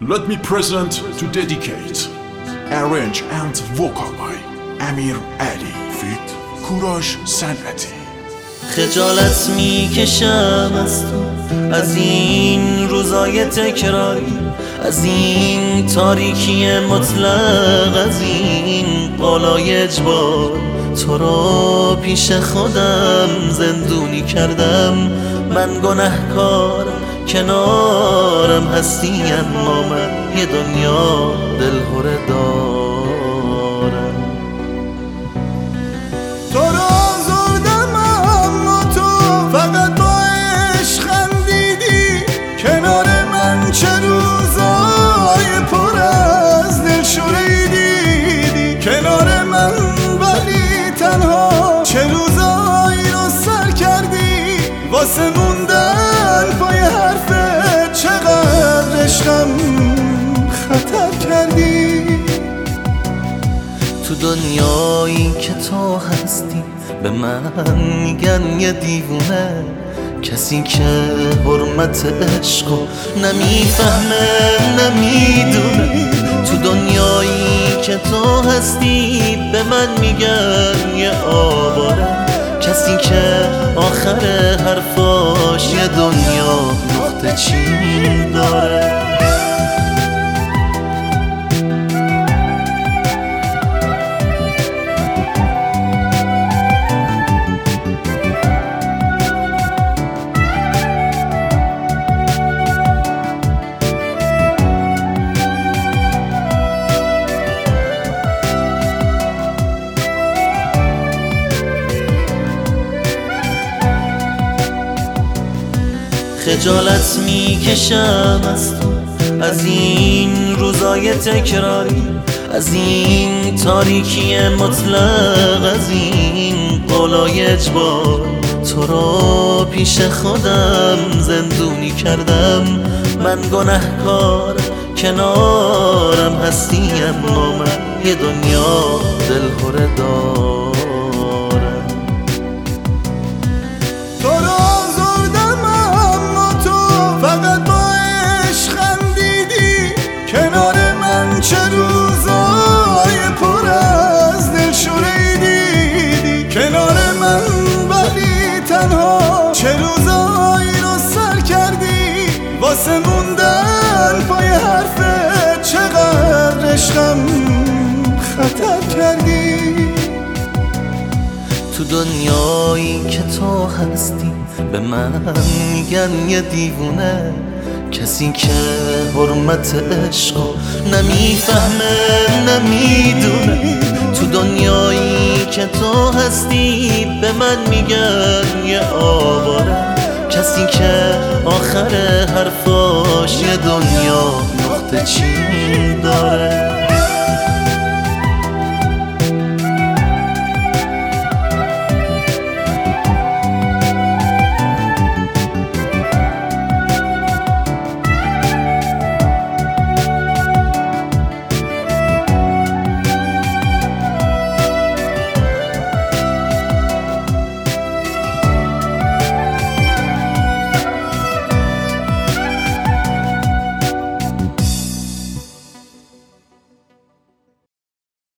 Let me present to dedicate, arrange and vocal by امیر علی feat کوروش صنعتی. خجالت میکشم از تو، از این روزای تکراری، از این تاریکی مطلق، از این بالای اجبار. تو رو پیش خودم زندونی کردم، من گنهکارم، کنارم هستی اما من یه دنیا دلهره دارم. تو رو آزردم اما تو فقط با عشق خندیدی، کنار من چه روزای پر از دلشوره‌ای دیدی، کنار من ولی تنها چه روزایی رو سر کردی، واسه موندن پای حرفت چقدر عشقم خطر کردی. تو دنیایی که تو هستی به من میگن یه دیوونه، کسی که حرمت عشقو نمیفهمه نمیدونه. تو دنیایی که تو هستی به من میگن یه آواره، کسی که آخر حرفاش یه دنیا نقطه چین داره. خجالت میکشم از تو، از این روزای تکراری، از این تاریکی مطلق، از این بالای اجبار. تو رو پیش خودم زندونی کردم، من گنهکارم، کنارم هستی اما من یه دنیا دلهره دارم. تو رو آزردم اما تو فقط با عشق خندیدی، کنار من چه روزای پر از دلشوره‌ای دیدی، کنار من ولی تنها چه روزایی رو سر کردی، واسه موندن پای حرفت چقدر عشقم خطر کردی. تو دنیایی که تو هستی به من میگن یه دیوونه، کسی که حرمت عشقو نمیفهمه نمیدونه. تو دنیایی که تو هستی به من میگن یه آواره، کسی که آخر حرفاش یه دنیا نقطه چین داره.